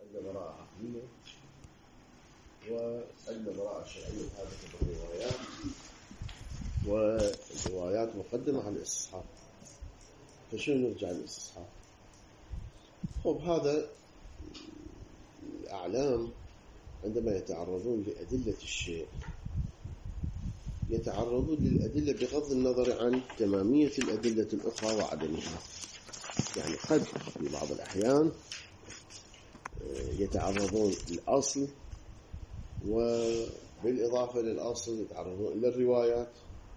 عندنا براءة عقلية وعندنا براءة شرعية ثابتة بالروايات، والروايات مقدمة على الاستصحاب. فشنو نرجع للاستصحاب؟ خب هذا الأعلام عندما يتعرضون لأدلة الشيء يتعرضون للأدلة بغض النظر عن تمامية الأدلة الأخرى وعدمها. يعني قد في بعض الأحيان يتعرضون للأصل، وبالإضافة للأصل يتعرضون إلى الروايات،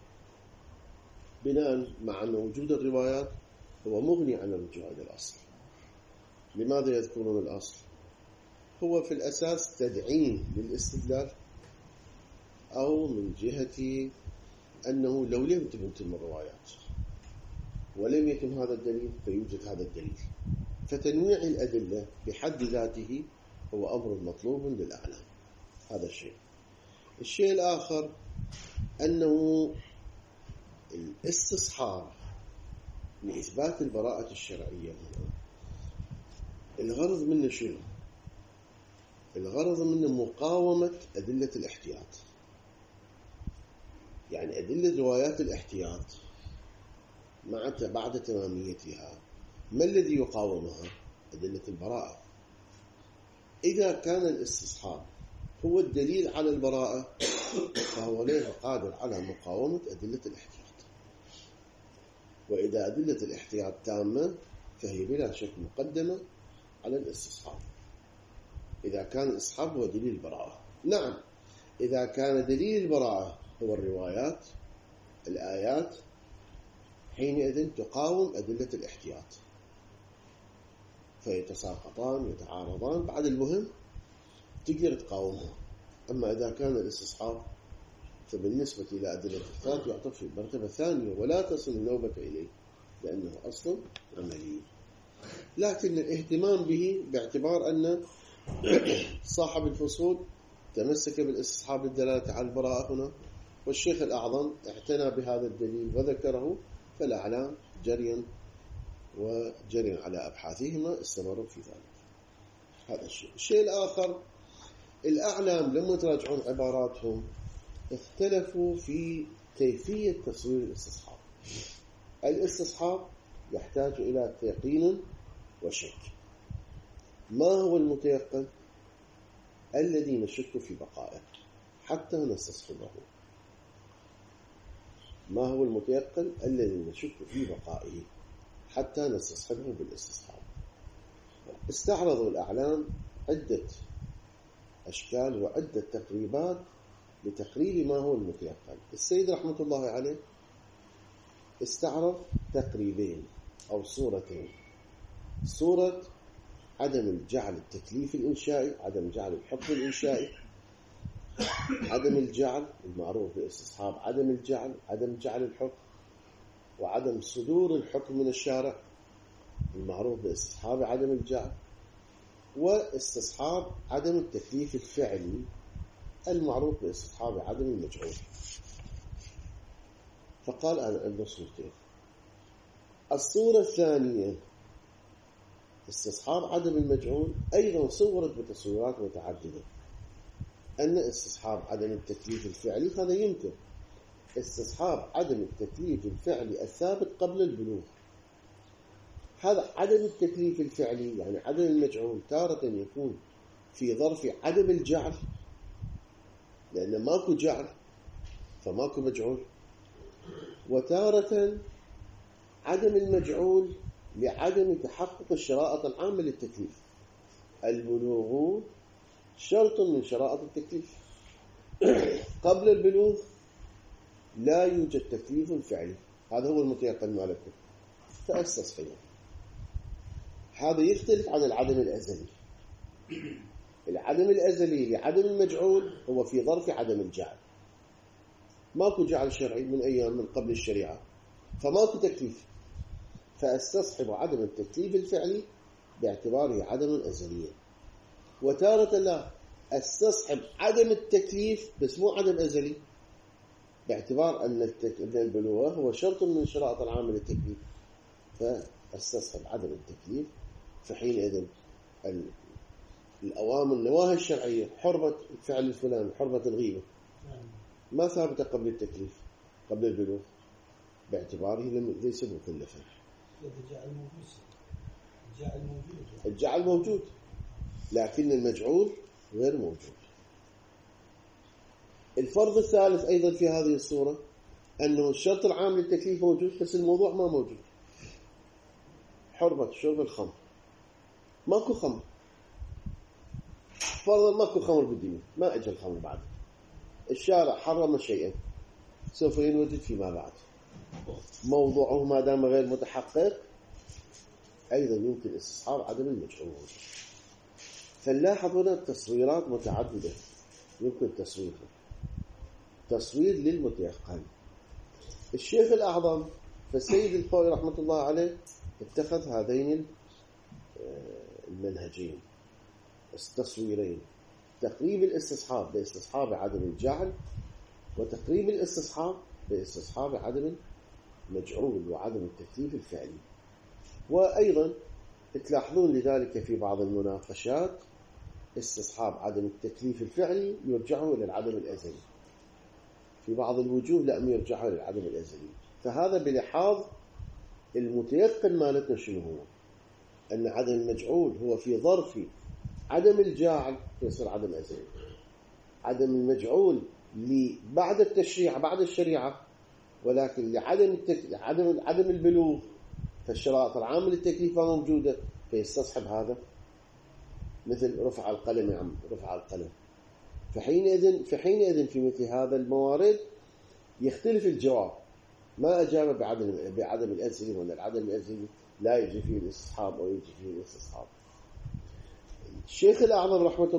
بناء مع أن وجود الروايات هو مغني عن الرجوع إلى الأصل. لماذا يذكرون الأصل؟ هو في الأساس تدعيم للاستدلال، أو من جهة أنه لو لم تتم الروايات ولم يتم هذا الدليل فيوجد هذا الدليل. فتنويع الأدلة بحد ذاته هو أمر مطلوب للأعلام. هذا الشيء. الشيء الآخر أنه الاستصحاب لإثبات البراءة الشرعية هنا الغرض منه شنو؟ الغرض منه مقاومة أدلة الاحتياط. يعني أدلة روايات الاحتياط بعد تماميتها ما الذي يقاومها؟ أدلة البراءة. إذا كان الاستصحاب هو الدليل على البراءة فهو غير قادر على مقاومة أدلة الاحتياط. وإذا أدلة الاحتياط تامة فهي بلا شك مقدمة على الاستصحاب، إذا كان الاستصحاب هو دليل البراءة. نعم، إذا كان دليل البراءة هو الروايات الآيات حينئذ تقاوم أدلة الاحتياط فيتساقطان يتعارضان. بعد المهم تقدر تقاومها. أما إذا كان الاستصحاب فبالنسبة إلى أدلة الاحتياط يعطف في مرتبة ثانية ولا تصل النوبة إليه لأنه أصلا عملي. لكن الاهتمام به باعتبار أن صاحب الفصول تمسك بالاستصحاب الدلالة على البراءة هنا، والشيخ الأعظم اعتنى بهذا الدليل وذكره، فالأعلام جريا على أبحاثهما استمروا في ذلك. هذا الشيء. الشيء الآخر، الأعلام لما تراجعون عباراتهم اختلفوا في كيفية تصوير الاستصحاب. الاستصحاب يحتاج إلى يقين وشك. ما هو المتيقن؟ الذي نشك في بقائه حتى نستصحبه. ما هو المتيقن؟ الذي نشك في بقائه حتى نستصحبه بالاستصحاب. استعرضوا الأعلام عدة أشكال وعدة تقريبات لتقرير ما هو المتيقن. السيد رحمة الله عليه استعرض تقريبين أو صورتين: صورة عدم الجعل التكليف الإنشائي، عدم جعل الحكم الإنشائي، عدم الجعل المعروف بالاستصحاب، عدم جعل الحكم، وعدم صدور الحكم من الشارع المعروف بالاستصحاب عدم الجعل، واستصحاب عدم التكليف الفعلي المعروف بالاستصحاب عدم المجعول. فقال أنا عندي صورتين. الصورة الثانية استصحاب عدم المجعول أيضا صورت بتصويرات متعددة. أن استصحاب عدم التكليف الفعلي هذا يمكن. استصحاب عدم التكليف الفعلي الثابت قبل البلوغ، هذا عدم التكليف الفعلي يعني عدم المجعول تارة يكون في ظرف عدم الجعل لأن ماكو جعل فماكو مجعول، وتارة عدم المجعول لعدم تحقق الشرائط العامة للتكليف. البلوغ شرط من شرائط التكليف. قبل البلوغ لا يوجد تكليف فعلي، هذا هو المتيقن مالكم فاستصحبه. هذا يختلف عن العدم الأزلي. العدم الأزلي لعدم المجعول هو في ظرف عدم الجعل، ماكو جعل شرعي من أيام من قبل الشريعة فماكو تكليف، فاستصحب عدم التكليف الفعلي باعتباره عدما أزليا. وتارة لا، استصحب عدم التكليف بس مو عدم أزلي باعتبار أن البلوغ هو شرط من الشرائط العامة للتكليف، فاستصحب عدم التكليف. فحينئذ الأوامر النواهي الشرعية، حرمة الفعل الفلاني، حرمة الغيبة، ما ثابتة قبل التكليف، قبل البلوغ، باعتباره ليس مكلفا. الجعل موجود، لكن المجعول غير موجود. الفرض الثالث أيضا في هذه الصورة أنه الشرط العام للتكليف موجود، بس الموضوع ما موجود. حرمة شرب الخمر، ماكو خمر، فرضا ماكو خمر بالدنيا، ما أجل الخمر بعد، الشارع حرم شيئا سوف ينوجد فيما بعد، موضوعه ما دام غير متحقق أيضا يمكن استصحاب عدم المجعول. فنلاحظ هنا تصويرات متعددة يمكن تصويرها، تصوير للمتيقن. الشيخ الأعظم فالسيد الخوئي رحمة الله عليه اتخذ هذين المنهجين التصويرين، تقريب الاستصحاب باستصحاب عدم الجعل، وتقريب الاستصحاب باستصحاب عدم المجعول وعدم التكليف الفعلي. وأيضا تلاحظون لذلك في بعض المناقشات استصحاب عدم التكليف الفعلي يرجعه إلى العدم الأزلي، في بعض الوجوه لم يرجعه إلى العدم الأزلي. فهذا بلحاظ المتيقن مالتنا شنو هو؟ أن عدم المجعول هو في ظرف عدم الجاعل يصير عدم أزلي، عدم المجعول بعد التشريع بعد الشريعة، ولكن عدم البلوغ فالشرائط العامة للتكليف موجودة فيستصحب هذا، مثل رفع القلم، يا عم رفع القلم. فحينئذ في مثل هذا الموارد يختلف الجواب، ما أجاب بعدم الأزلي، ولا العدم الأزلي لا يجي فيه الاستصحاب أو يجي فيه الاستصحاب. الشيخ الأعظم رحمة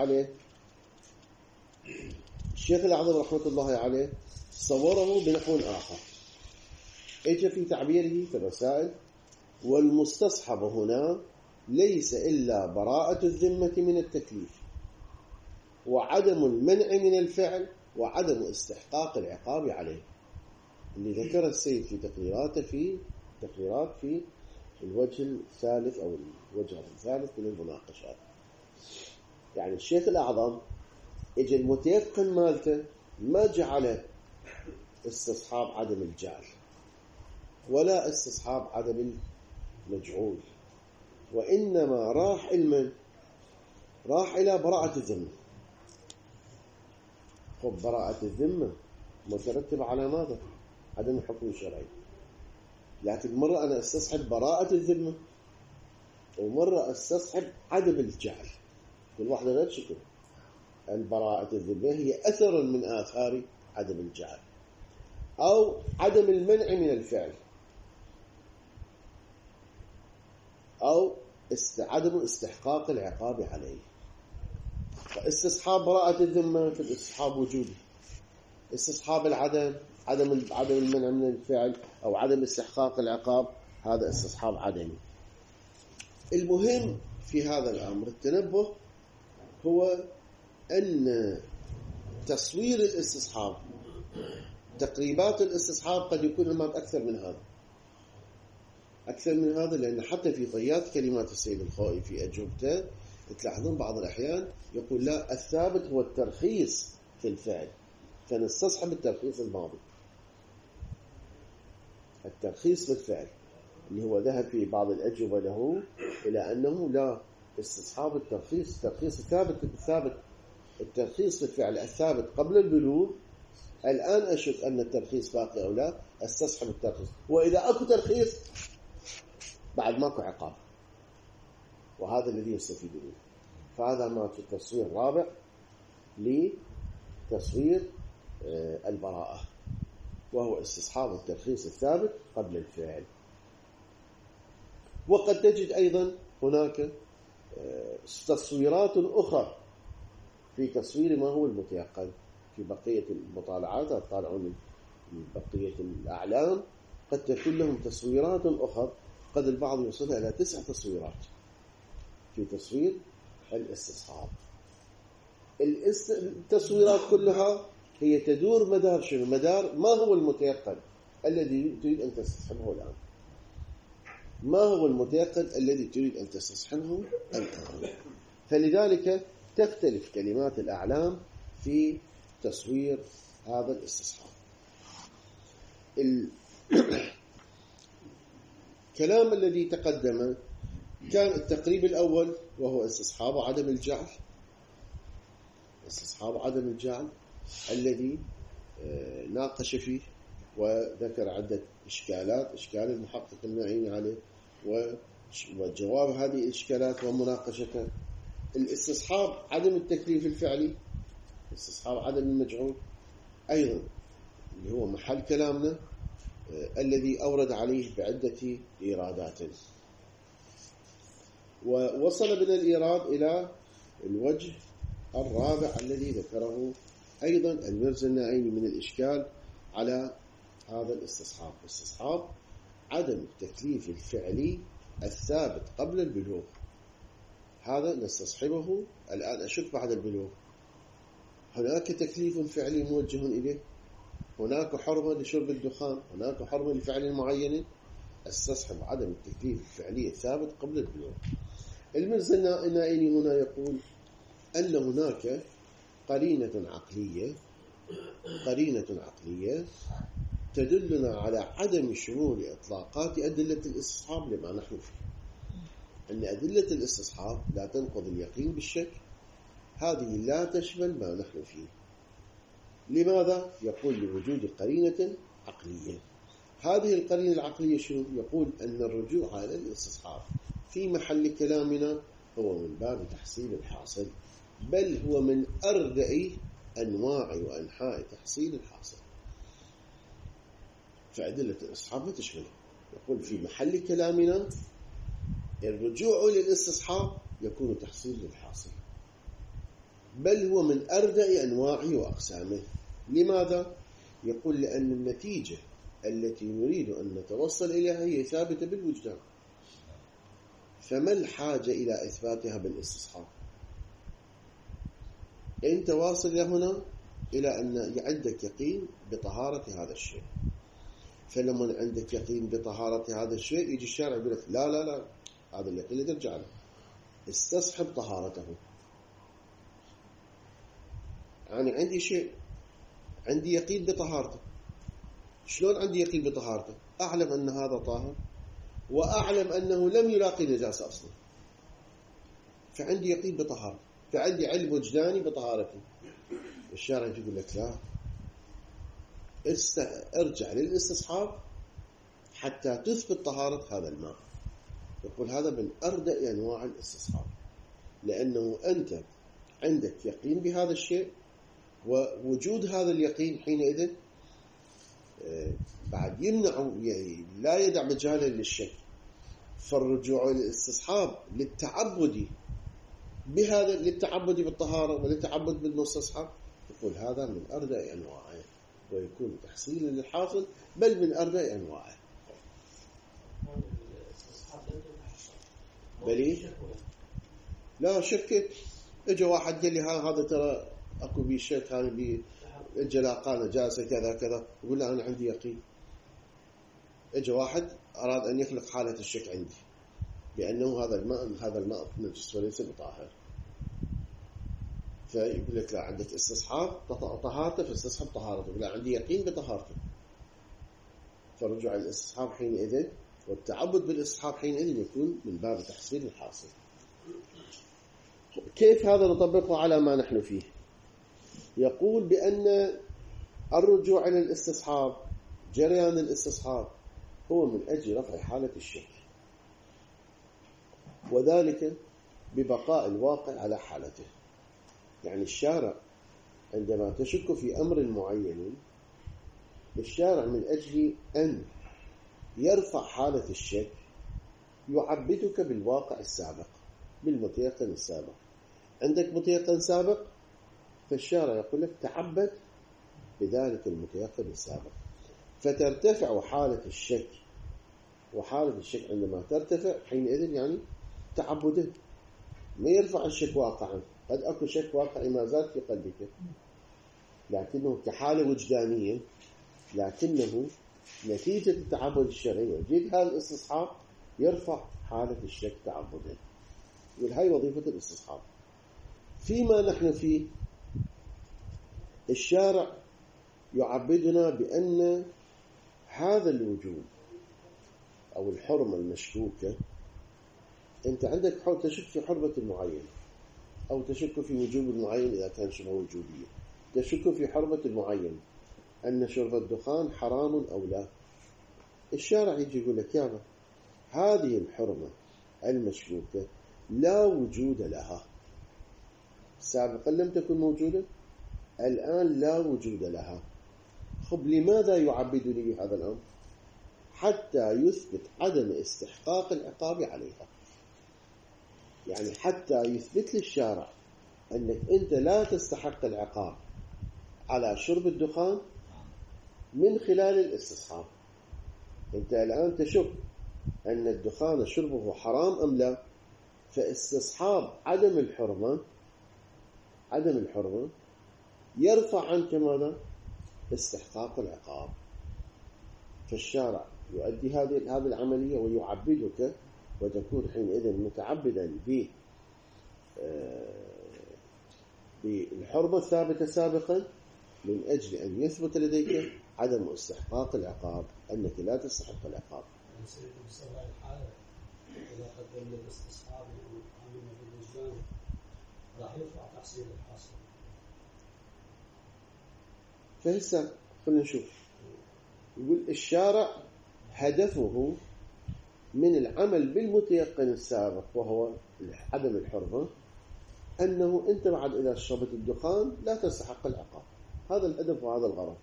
الله عليه صوره بنحو آخر، اجى في تعبيره في الرسائل: والمستصحب هنا ليس إلا براءة الذمة من التكليف، وعدم المنع من الفعل، وعدم استحقاق العقاب عليه، اللي ذكر السيد في تقريرات في الوجه الثالث أو الوجه الثالث من المناقشات. يعني الشيخ الأعظم اجى المتيقن مالته ما جعل استصحاب عدم الجعل ولا استصحاب عدم المجعول، وإنما راح إلى براءة الذمة. خب براءة الذمة مترتب على ماذا؟ عدم الحكم الشرعي. لكن مرة أنا استصحب براءة الذمة، ومرة استصحب عدم الجعل، كل واحدة غير شكل. البراءة الذمة هي أثر من آثار عدم الجعل، أو عدم المنع من الفعل، أو عدم استحقاق العقاب عليه. فاستصحاب براءة الذمة في الاستصحاب وجودي، استصحاب عدم المنع من الفعل أو عدم استحقاق العقاب هذا استصحاب عدمي. المهم في هذا الأمر التنبه هو أن تصوير الاستصحاب، تقريبات الاستصحاب قد يكون المات أكثر من هذا، لأن حتى في طيات كلمات السيد الخوئي في أجوبته تلاحظون بعض الأحيان يقول لا، الثابت هو الترخيص في الفعل، فنستصحب الترخيص الماضي، الترخيص بالفعل، اللي هو ذهب في بعض الأجوبة له إلى أنه لا، استصحاب الترخيص الثابت الترخيص بالفعل الثابت قبل البلوغ، الآن أشك أن الترخيص باقي أو لا، استصحب الترخيص، وإذا أكو ترخيص بعد ماكو عقاب، وهذا الذي يستفيد منه. فهذا ما في التصوير الرابع لتصوير البراءة، وهو استصحاب الترخيص الثابت قبل الفعل. وقد تجد أيضا هناك تصويرات أخرى في تصوير ما هو المتيقن. في بقية المطالعات تطالعون بقية الأعلام قد تكون لهم تصويرات أخرى، قد البعض يوصلها إلى 9 تصويرات في تصوير الاستصحاب. التصويرات كلها هي تدور مدار شنو؟ مدار ما هو المتيقن الذي تريد أن تستصحبه الآن، ما هو المتيقن الذي تريد أن تستصحبه الآن. فلذلك تختلف كلمات الأعلام في تصوير هذا الاستصحاب. الكلام الذي تقدم كان التقريب الأول وهو استصحاب عدم الجعل، استصحاب عدم الجعل الذي ناقش فيه وذكر عدة إشكالات، إشكال المحقق المعين عليه وجواب هذه الإشكالات ومناقشتها. الاستصحاب عدم التكليف الفعلي، استصحاب عدم المجعول أيضا اللي هو محل كلامنا الذي أورد عليه بعدة إيرادات، ووصل بنا الإيراد إلى الوجه الرابع الذي ذكره أيضا المرزا الناعيني من الإشكال على هذا الاستصحاب. استصحاب عدم التكليف الفعلي الثابت قبل البلوغ، هذا نستصحبه الآن أشك بعد البلوغ. هناك تكليف فعلي موجه إليه، هناك حرمة لشرب الدخان، هناك حرمة لفعل معين، استصحب عدم التكليف الفعلي الثابت قبل البلوغ. المرزا الناعيني هنا يقول أن هناك قرينة عقلية تدلنا على عدم شمول إطلاقات أدلة الاستصحاب لما نحن فيه، أن أدلة الاستصحاب لا تنقض اليقين بالشك، هذه لا تشمل ما نحن فيه. لماذا؟ يقول لوجود قرينة عقلية. هذه القرينة العقلية شنو؟ يقول أن الرجوع على الاستصحاب في محل كلامنا هو من باب تحصيل الحاصل، بل هو من أردأ أنواع وأنحاء تحصيل الحاصل، فأدلة الاستصحاب لا تشمله. يقول في محل كلامنا الرجوع للاستصحاب يكون تحصيل للحاصل، بل هو من أردأ أنواعه وأقسامه. لماذا؟ يقول لأن النتيجة التي نريد أن نتوصل إليها هي ثابتة بالوجدان، فما الحاجة إلى إثباتها بالاستصحاب؟ أنت واصل هنا إلى أن عندك يقين بطهارة هذا الشيء، فلما عندك يقين بطهارة هذا الشيء يجي الشارع يقول لك لا لا لا، هذا اليقين لا ترجع له، استصحب طهارته. يعني عندي شيء، عندي يقين بطهارته. شلون عندي يقين بطهارته؟ أعلم أن هذا طاهر، وأعلم أنه لم يلاقي نجاسة أصلا، فعندي يقين بطهارته، فعندي علم وجداني بطهارته. الشارع يقول لك لا، ارجع للاستصحاب حتى تثبت طهارة هذا الماء. يقول هذا من أردأ أنواع الاستصحاب، لأنه أنت عندك يقين بهذا الشيء، ووجود هذا اليقين حينئذ بعد يمنع، لا يدع مجالا للشك. فالرجوع للاستصحاب للتعبد بهذا، للتعبد بالطهارة وللتعبد بالمستصحب، يقول هذا من أردأ أنواعه، ويكون تحصيلا للحاصل بل من أردأ أنواعه. بلي لا شكت، اجى واحد قال لي هذا ترى اكو بي شك، هذا بي الجلاقة نجاسة كذا كذا، يقول له أنا عندي يقين. اجى واحد أراد أن يخلق حالة الشك عندي بأنه هذا الماء نجس وليس بطاهر، فيقول لك لا، عندك استصحاب طهارته فاستصحب طهارته، لا عندي يقين بطهارته. فرجع الاستصحاب حينئذ والتعبد بالاستصحاب حينئذ يكون من باب تحصيل الحاصل. كيف هذا نطبقه على ما نحن فيه؟ يقول بأن الرجوع إلى الاستصحاب، جريان الاستصحاب، هو من أجل رفع حالة الشك، وذلك ببقاء الواقع على حالته. يعني الشارع عندما تشك في أمر معين، الشارع من أجل أن يرفع حالة الشك يعبدك بالواقع السابق، بالمتيقن السابق. عندك متيقن سابق، فالشارع يقول لك تعبد بذلك المتيقن السابق، فترتفع حالة الشك. وحالة الشك عندما ترتفع حينئذ يعني تعبده، ما يرفع الشك واقعا. قد أكو شك واقعي ما زال في قلبك، لكنه كحالة وجدانية، لكنه نتيجة التعبد الشرعي وجد هذا الاستصحاب يرفع حالة الشك تعبدا. وهي وظيفة الاستصحاب. فيما نحن فيه الشارع يعبدنا بأن هذا الوجوب أو الحرمة المشكوكة، أنت عندك تشك في حرمة معينة أو تشك في وجوب معين إذا كان شبه وجوبية، تشك في حرمة معين أن شرب الدخان حرام أو لا. الشارع يجي يقول لك يابا هذه الحرمة المشكوكة لا وجود لها، سابقا لم تكن موجودة، الآن لا وجود لها. خب لماذا يعبدني بهذا الأمر؟ حتى يثبت عدم استحقاق العقاب عليها. يعني حتى يثبت للشارع أنك أنت لا تستحق العقاب على شرب الدخان من خلال الاستصحاب. أنت الآن تشك أن الدخان شربه حرام أم لا، فاستصحاب عدم الحرمة يرفع عنك ماذا؟ استحقاق العقاب. فالشارع يؤدي هذه العملية ويعبدك، وتكون حينئذ متعبدا بالحرمة الثابتة سابقا، من أجل أن يثبت لديك عدم استحقاق العقاب، أنك لا تستحق العقاب. إذا قدم الاستصحاب وعملنا بالوجدان راح يرفع تحصيل الحاصل. فهسه خلينا نشوف. يقول الشارع هدفه من العمل بالمتيقن السابق وهو عدم الحرمة، أنه أنت بعد إذا شربت الدخان لا تستحق العقاب. هذا الهدف وهذا الغرض.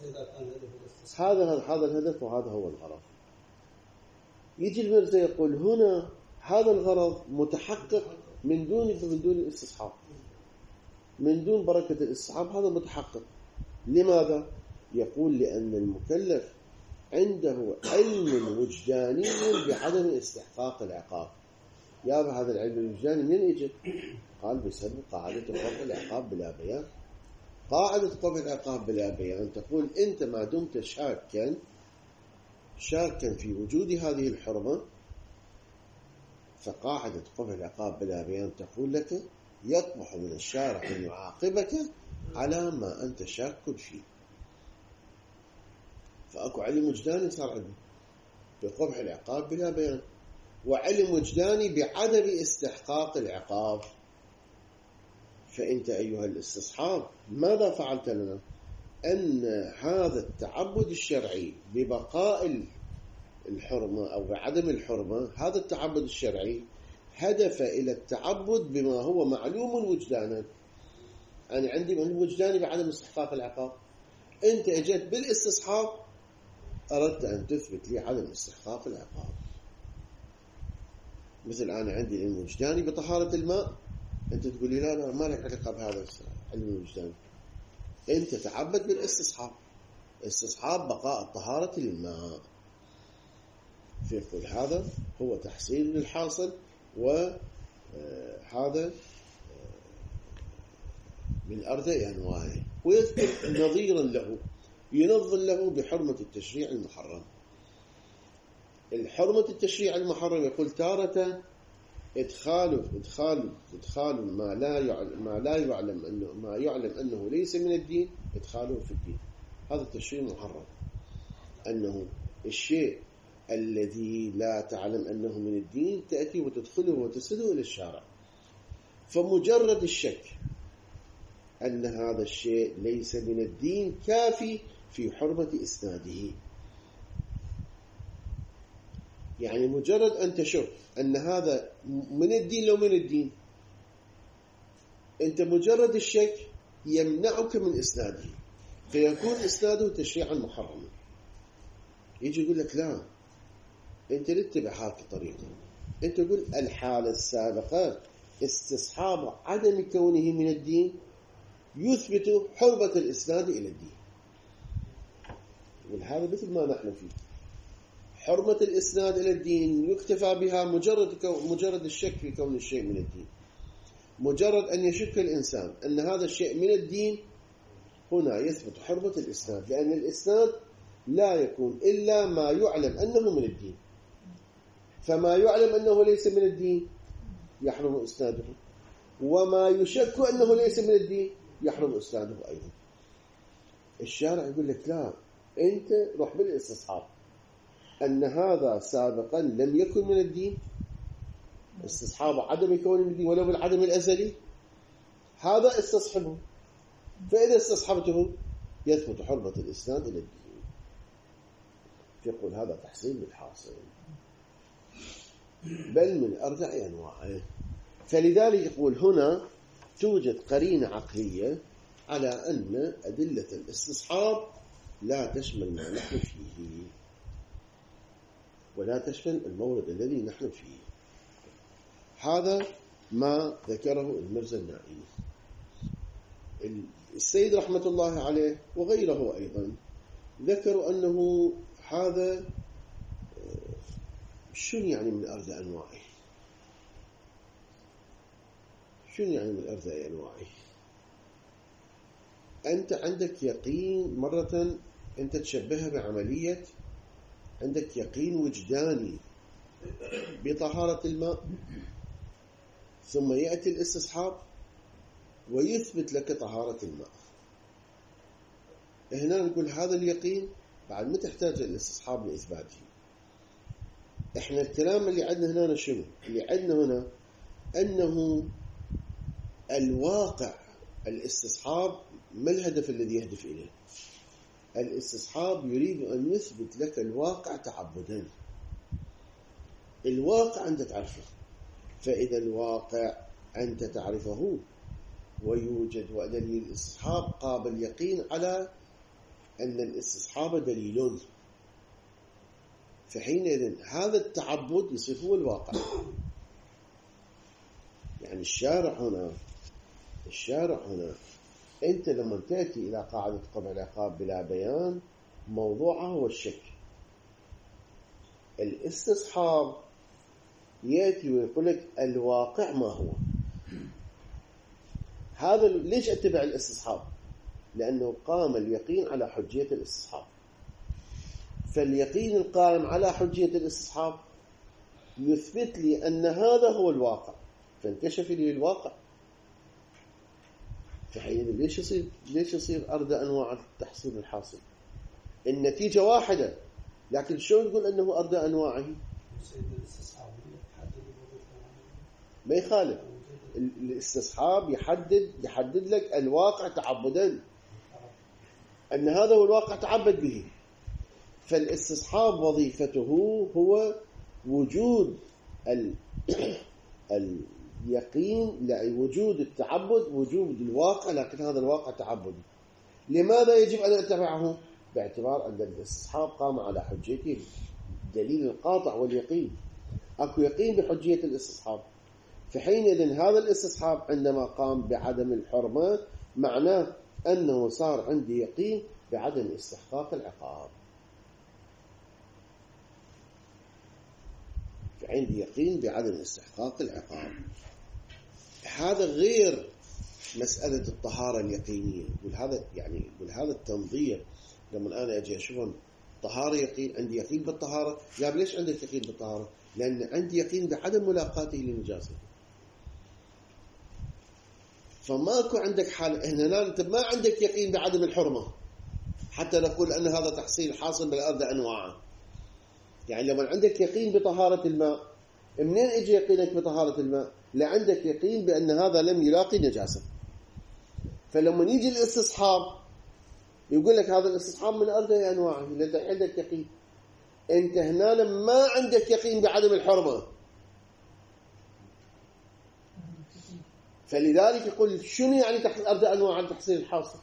هذا الهدف وهذا هو الغرض. يجي المرزا يقول هنا هذا الغرض متحقق من دون الاستصحاب، من دون بركة الاستصحاب، هذا متحقق. لماذا؟ يقول لأن المكلف عنده علم وجداني بعدم استحقاق العقاب. يا هذا العلم الوجداني من يجي؟ قال بسبب قاعدة قبح العقاب بلا بيان. قاعدة قبح العقاب بلا بيان تقول أنت ما دمت شاكا في وجود هذه الحرمة، فقاعدة قبح العقاب بلا بيان تقول لك يقبح من الشارع أن يعاقبك على ما أنت شاك فيه. فأكو علم وجداني صار عندي بقبح العقاب بلا بيان، وعلم وجداني بعدم استحقاق العقاب. فأنت أيها الاستصحاب ماذا فعلت لنا؟ أن هذا التعبد الشرعي ببقاء الحرمة أو بعدم الحرمة، هذا التعبد الشرعي هدف إلى التعبد بما هو معلوم وجدانا. أنا عندي علم وجداني بعدم استحقاق العقاب، أنت أجيت بالاستصحاب أردت أن تثبت لي عدم استحقاق العقاب. مثل أنا عندي علم وجداني بطهارة الماء، أنت تقول لي لا ما لك علاقة بهذا العلم الوجداني، أنت تعبد بالاستصحاب، استصحاب بقاء الطهارة للماء. فيقول هذا هو تحصيل للحاصل، وهذا من أرجى أنواعه، ويذكر نظيرا له ينظر له بحرمة التشريع المحرم. الحرمة التشريع المحرم يقول تارة إدخال ما يعلم أنه ليس من الدين، إدخاله في الدين. هذا التشريع المحرم، أنه الشيء الذي لا تعلم أنه من الدين تأتي وتدخله وتسده إلى الشارع. فمجرد الشك أن هذا الشيء ليس من الدين كافي في حرمة إسناده. يعني مجرد أن تشك أن هذا من الدين لو من الدين، أنت مجرد الشك يمنعك من إسناده، فيكون إسناده تشريعا محرما. يجي يقول لك لا، أنت لا تتبع هذه الطريقة، أنت تقول الحالة السابقة استصحاب عدم كونه من الدين يثبت حرمة الإسناد إلى الدين. وهذا مثل ما نحن فيه، حرمة الإسناد إلى الدين يكتفى بها مجرد الشك في كون الشيء من الدين. مجرد أن يشك الإنسان أن هذا الشيء من الدين، هنا يثبت حرمة الإسناد، لأن الإسناد لا يكون إلا ما يعلم أنه من الدين، فما يعلم أنه ليس من الدين يحرم إسناده. وما يشك أنه ليس من الدين يحرم إسناده أيضا. الشارع يقول لك لا، أنت روح بالاستصحاب أن هذا سابقا لم يكن من الدين، استصحاب عدم يكون من الدين ولو بالعدم الأزلي، هذا استصحبه، فإذا استصحبته يثبت حرمة الإسناد إلى الدين. يقول هذا تحصيل بالحاصل، بل من أرجع أنواعه. فلذلك يقول هنا توجد قرينة عقلية على أن أدلة الاستصحاب لا تشمل ما نحن فيه ولا تشمل المورد الذي نحن فيه. هذا ما ذكره المرزا النائي. السيد رحمة الله عليه وغيره أيضا ذكروا أنه هذا شنو يعني من أرض أنواعه؟ شنو يعني من أرض أنواعه؟ أنت عندك يقين، مرة أنت تشبهها بعملية، عندك يقين وجداني بطهارة الماء، ثم يأتي الاستصحاب ويثبت لك طهارة الماء. هنا نقول هذا اليقين بعد ما تحتاج الاستصحاب لإثباته. احنا الكلام اللي عندنا هنا شنو؟ اللي عندنا هنا أنه الواقع الاستصحاب ما الهدف الذي يهدف إليه؟ الاستصحاب يريد أن يثبت لك الواقع تعبدا. الواقع أنت تعرفه، فإذا الواقع أنت تعرفه ويوجد ودليل الاستصحاب قابل يقين على أن الاستصحاب دليل، فحينئذ هذا التعبد يصير هو الواقع. يعني الشارع هنا أنت لما تأتي إلى قاعدة قطع العقاب بلا بيان موضوعها هو الشك. الاستصحاب يأتي ويقول لك الواقع ما هو. هذا ليش أتبع الاستصحاب؟ لأنه قام اليقين على حجية الاستصحاب، فاليقين القائم على حجية الاستصحاب يثبت لي أن هذا هو الواقع، فانكشف لي الواقع. فحينئذ ليش يصير أرض أنواع التحصيل الحاصل؟ النتيجة واحدة، لكن شو نقول أنه أرض أنواعه؟ ما يخالف. الاستصحاب يحدد لك الواقع تعبدا، أن هذا هو الواقع تعبد به. فالاستصحاب وظيفته هو وجود اليقين، وجود التعبد، وجود الواقع، لكن هذا الواقع تعبدي. لماذا يجب أن أتبعه؟ باعتبار أن الاستصحاب قام على حجيته، الدليل القاطع واليقين. أكو يقين بحجية الاستصحاب، فحينئذ هذا الاستصحاب عندما قام بعدم الحرمة معناه أنه صار عندي يقين بعدم استحقاق العقاب. عندي يقين بعدم استحقاق العقاب. هذا غير مسألة الطهارة اليقينية. يقول هذا التنظير لما أنا أجي أشوفهم طهارة يقين، عندي يقين بالطهارة. يا ليش عندك يقين بالطهارة؟ لأن عندي يقين بعدم ملاقاته للنجاسة. فماكو عندك حال هنا أنت ما عندك يقين بعدم الحرمة حتى نقول أن هذا تحصيل حاصل بالأرض أنواعه. يعني لما عندك يقين بطهارة الماء، منين اجي يقينك بطهارة الماء؟ لا عندك يقين بأن هذا لم يلاقي نجاسة. فلما يجي الاستصحاب يقول لك هذا الاستصحاب من أرض أنواعه، لأنك عندك يقين. أنت هنا ما عندك يقين بعدم الحرمة، فلذلك يقول شنو يعني تحت أرض أنواع التحصيل الحاصل؟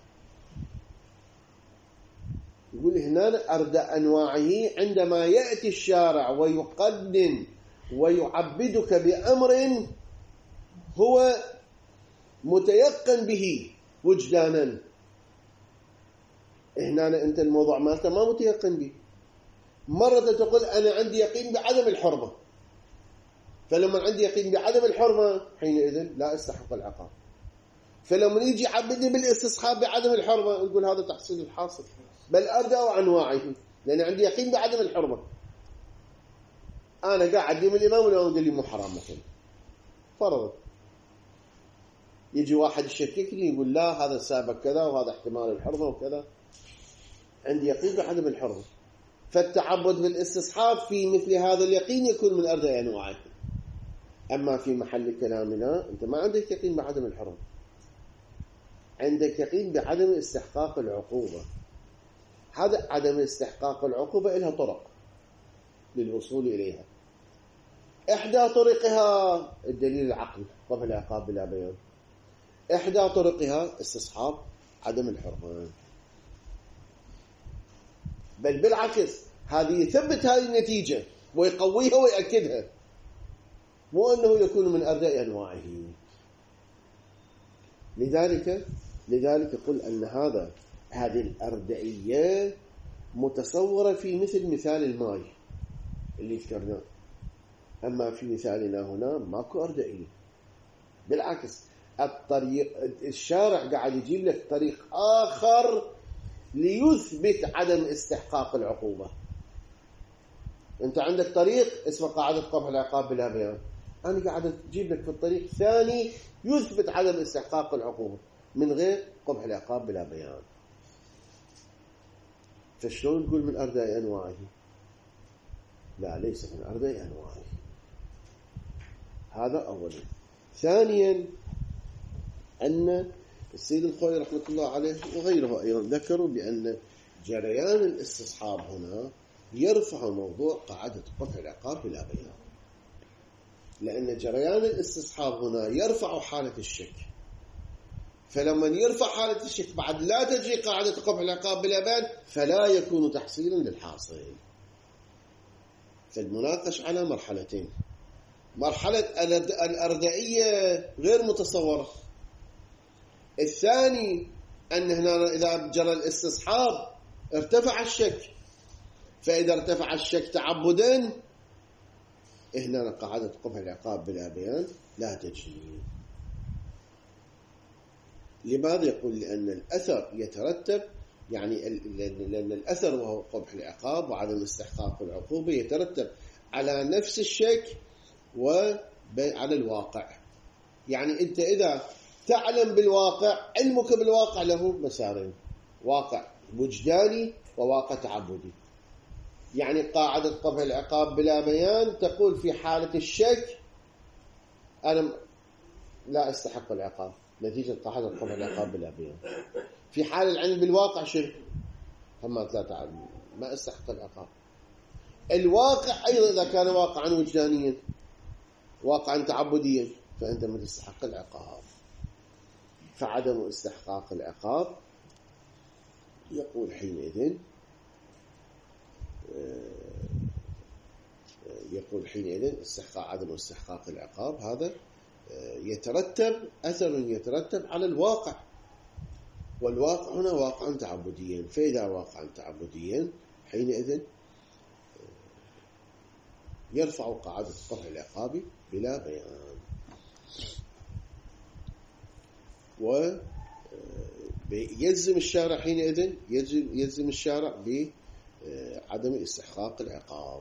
يقول هنا أرض أنواعه عندما يأتي الشارع ويقدم ويعبدك بأمر هو متيقن به وجدانا. هنا أنت الموضوع مالته ما متيقن به. مرة تقول أنا عندي يقين بعدم الحرمة، فلما عندي يقين بعدم الحرمة حينئذ لا استحق العقاب. فلما يجي يعبدني بالاستصحاب بعدم الحرمة نقول هذا تحصيل الحاصل، بل أرجع أنواعه، لأن عندي يقين بعدم الحرمة. أنا قاعد يوم الإمام والإمام قال لي مو حرام مثلا، فرضا يجي واحد يشككني يقول لا هذا السبب كذا وهذا احتمال الحرمة وكذا، عندي يقين بعدم الحرمة. فالتعبد بالاستصحاب في مثل هذا اليقين يكون من أرجح أنواعه. أما في محل كلامنا أنت ما عندك يقين بعدم الحرمة، عندك يقين بعدم استحقاق العقوبة. هذا عدم استحقاق العقوبة لها طرق للوصول إليها. إحدى طرقها الدليل العقلي قبل العقاب بلا بيان، إحدى طرقها استصحاب عدم الحرمة. بل بالعكس هذه يثبت هذه النتيجة ويقويها ويأكدها، مو أنه يكون من أرجح أنواعه. لذلك قل أن هذه الأردعية متصورة في مثال الماء اللي ذكرناه. أما في مثالنا هنا ماكو أردعية، بالعكس الشارع قاعد يجيب لك طريق آخر ليثبت عدم استحقاق العقوبة. أنت عندك طريق اسمه قاعدة قبح العقاب بلا بيان، أنا قاعد أجيب لك في الطريق الثاني يثبت عدم استحقاق العقوبة من غير قبح العقاب بلا بيان. فشلون نقول من أرجح أنواعه؟ لا، ليس من أرجح أنواعه. هذا أولا. ثانيا أن السيد الخوئي رحمة الله عليه وغيره أيضا ذكروا بأن جريان الاستصحاب هنا يرفع موضوع قاعدة قبح العقاب بلا بيان، لأن جريان الاستصحاب هنا يرفع حالة الشك. فلما يرفع حالة الشك بعد لا تجي قاعدة قبح العقاب بلا بيان فلا يكون تحصيلا للحاصل. فالمناقش على مرحلتين. مرحلة الأردعية غير متصورة. الثاني أن هنا إذا جرى الاستصحاب ارتفع الشك، فإذا ارتفع الشك تعبدا هنا قاعدة قبح العقاب بلا بيان لا تجري. لماذا؟ يقول لأن الأثر يترتب، يعني لأن الأثر وهو قبح العقاب وعدم استحقاق العقوبة يترتب على نفس الشك وعلى الواقع. يعني أنت إذا تعلم بالواقع، علمك بالواقع له مسارين، واقع وجداني وواقع تعبدي. يعني قاعدة قبح العقاب بلا بيان تقول في حالة الشك أنا لا أستحق العقاب نتيجة قاعدة قبح العقاب بلا بيان. في حال العلم بالواقع شيء هم لا تعلم ما أستحق العقاب. الواقع أيضا إذا كان واقعا وجدانيا واقعا تعبديا فأنت ما تستحق العقاب. فعدم استحقاق العقاب يقول حينئذ عدم استحقاق العقاب هذا يترتب أثر يترتب على الواقع، والواقع هنا واقعا تعبديا. فإذا واقعا تعبديا حينئذ يرفع قاعدة قبح العقاب بلا بيان. ويلزم الشارع حينئذ يلزم الشارع بعدم استحقاق العقاب،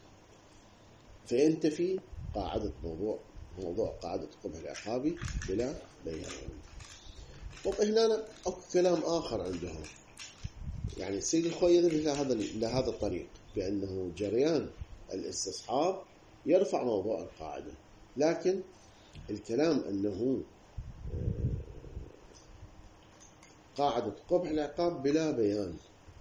فينتفي قاعدة موضوع قاعدة قبح العقاب بلا بيان. هنا كلام آخر عندهم، يعني السيد الخوئي يذهب لهذا الطريق بأنه جريان الاستصحاب يرفع موضوع القاعدة، لكن الكلام أنه قاعدة قبح العقاب بلا بيان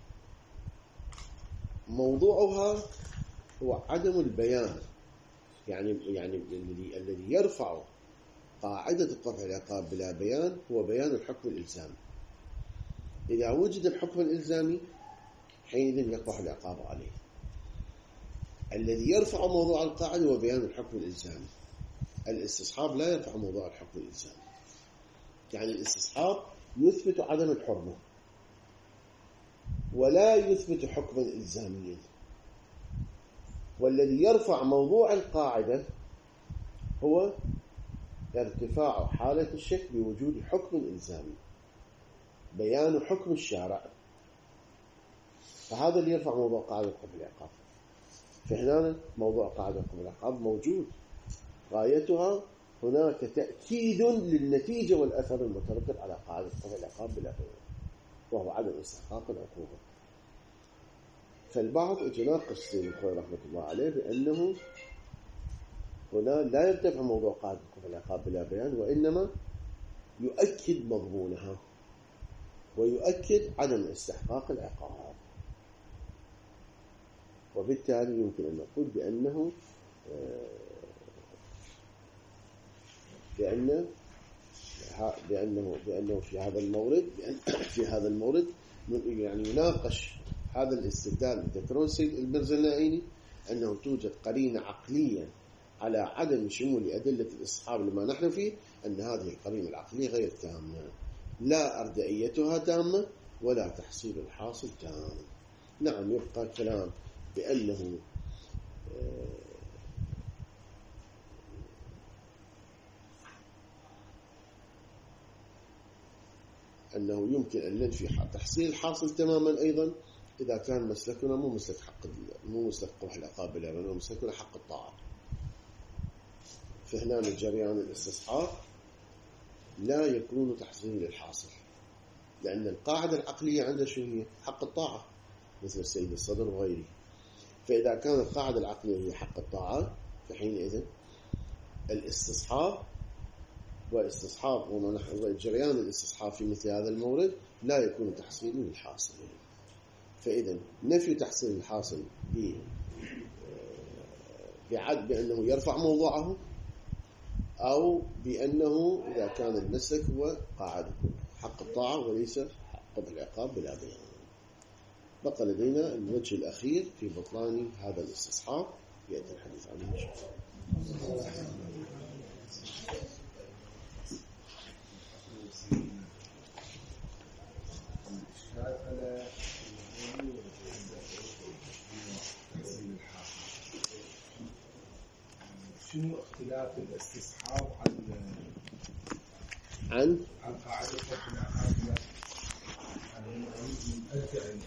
موضوعها هو عدم البيان. يعني الذي يرفع قاعدة قبح العقاب بلا بيان هو بيان الحكم الإلزامي. إذا وجد الحكم الإلزامي حينئذ يقبح العقاب عليه. الذي يرفع موضوع القاعدة هو بيان الحكم الإلزامي. الاستصحاب لا يرفع موضوع الحكم الإلزامي. يعني الاستصحاب يثبت عدم الحرمة ولا يثبت حكما إلزاميا، والذي يرفع موضوع القاعدة هو ارتفاع حالة الشك بوجود حكم إلزامي، بيان حكم الشارع. فهذا اللي يرفع موضوع قاعدة قبح العقاب. فهنا موضوع قاعدة قبح العقاب موجود، غايتها هناك تأكيد للنتيجة والأثر المترتب على قاعدة قطع العقاب بلا بيان، وهو عدم استحقاق العقوبة. فالبعض يتناقش سيد الخوي رحمة الله عليه بأنه هنا لا يرتفع موضوع قاعدة قطع العقاب بلا بيان، وإنما يؤكد مضمونها ويؤكد عدم استحقاق العقاب، وبالتالي يمكن أن نقول بأنه في هذا المورد يعني يناقش هذا الاستدلال. ذكره السيد البرزنائي أنه توجد قرينة عقلية على عدم شمول أدلة الاستصحاب لما نحن فيه، أن هذه القرينة العقلية غير تامة، لا أردئيتها تامة ولا تحصيل الحاصل تام. نعم، يبقى كلام بأنه يمكن أن ننفي تحصيل الحاصل تماما أيضا إذا كان مسلكنا مو مسلك قبح العقاب بلا بيان، مسلكنا حق الطاعة. فهنا الجريان الاستصحاب لا يكون تحصيل الحاصل، لأن القاعدة العقلية عندها شو هي؟ حق الطاعة، مثل السيد الصدر وغيره. فإذا كانت القاعدة العقلية هي حق الطاعة، فحينئذ الاستصحاب وجريان الاستصحاب في مثل هذا المورد لا يكون تحصيل للحاصل. فإذا نفي تحصيل الحاصل بأنه يرفع موضوعه، أو بأنه إذا كان المسلك هو قاعدة حق الطاعة وليس حق العقاب بلا بيان. بقى لدينا الوجه الأخير في بطلان هذا الاستصحاب، يأتي الحديث عنه إن شاء الله. شنو اختلاف الاستصحاب عن عن قاعدة العقاب؟